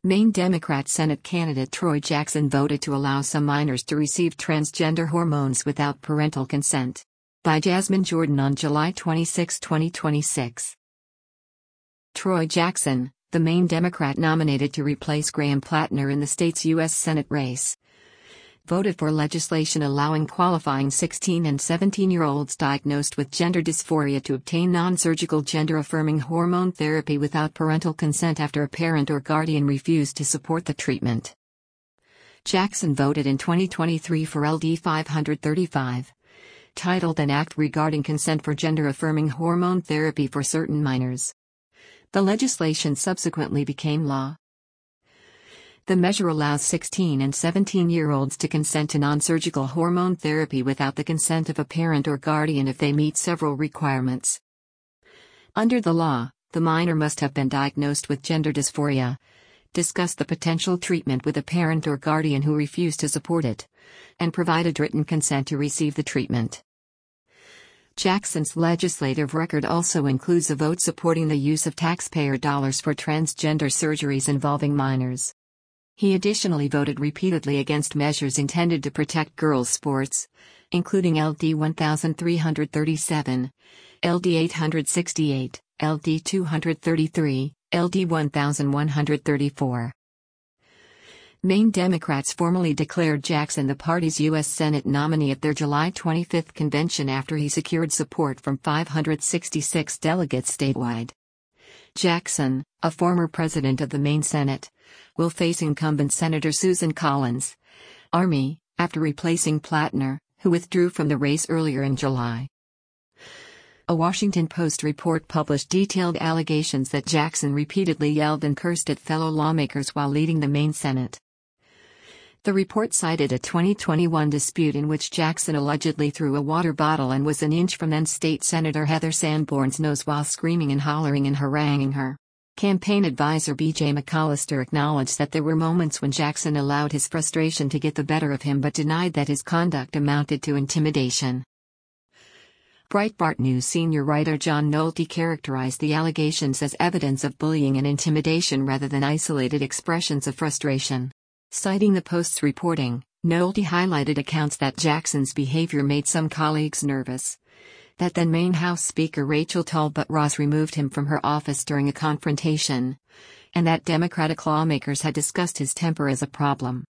Maine Democrat Senate candidate Troy Jackson voted to allow some minors to receive transgender hormones without parental consent. By Jasmine Jordan on July 26, 2026. Troy Jackson, the Maine Democrat nominated to replace Graham Plattner in the state's U.S. Senate race, voted for legislation allowing qualifying 16 and 17-year-olds diagnosed with gender dysphoria to obtain non-surgical gender-affirming hormone therapy without parental consent after a parent or guardian refused to support the treatment. Jackson voted in 2023 for LD 535, titled An Act Regarding Consent for Gender-Affirming Hormone Therapy for Certain Minors. The legislation subsequently became law. The measure allows 16 and 17-year-olds to consent to non-surgical hormone therapy without the consent of a parent or guardian if they meet several requirements. Under the law, the minor must have been diagnosed with gender dysphoria, discuss the potential treatment with a parent or guardian who refused to support it, and provided written consent to receive the treatment. Jackson's legislative record also includes a vote supporting the use of taxpayer dollars for transgender surgeries involving minors. He additionally voted repeatedly against measures intended to protect girls' sports, including LD 1337, LD 868, LD 233, LD 1134. Maine Democrats formally declared Jackson the party's U.S. Senate nominee at their July 25 convention after he secured support from 566 delegates statewide. Jackson, a former president of the Maine Senate, will face incumbent Senator Susan Collins, Army, after replacing Plattner, who withdrew from the race earlier in July. A Washington Post report published detailed allegations that Jackson repeatedly yelled and cursed at fellow lawmakers while leading the Maine Senate. The report cited a 2021 dispute in which Jackson allegedly threw a water bottle and was an inch from then State Senator Heather Sanborn's nose while screaming and hollering and haranguing her. Campaign advisor B.J. McAllister acknowledged that there were moments when Jackson allowed his frustration to get the better of him but denied that his conduct amounted to intimidation. Breitbart News senior writer John Nolte characterized the allegations as evidence of bullying and intimidation rather than isolated expressions of frustration. Citing the Post's reporting, Nolte highlighted accounts that Jackson's behavior made some colleagues nervous, that then Maine House Speaker Rachel Talbot Ross removed him from her office during a confrontation, and that Democratic lawmakers had discussed his temper as a problem.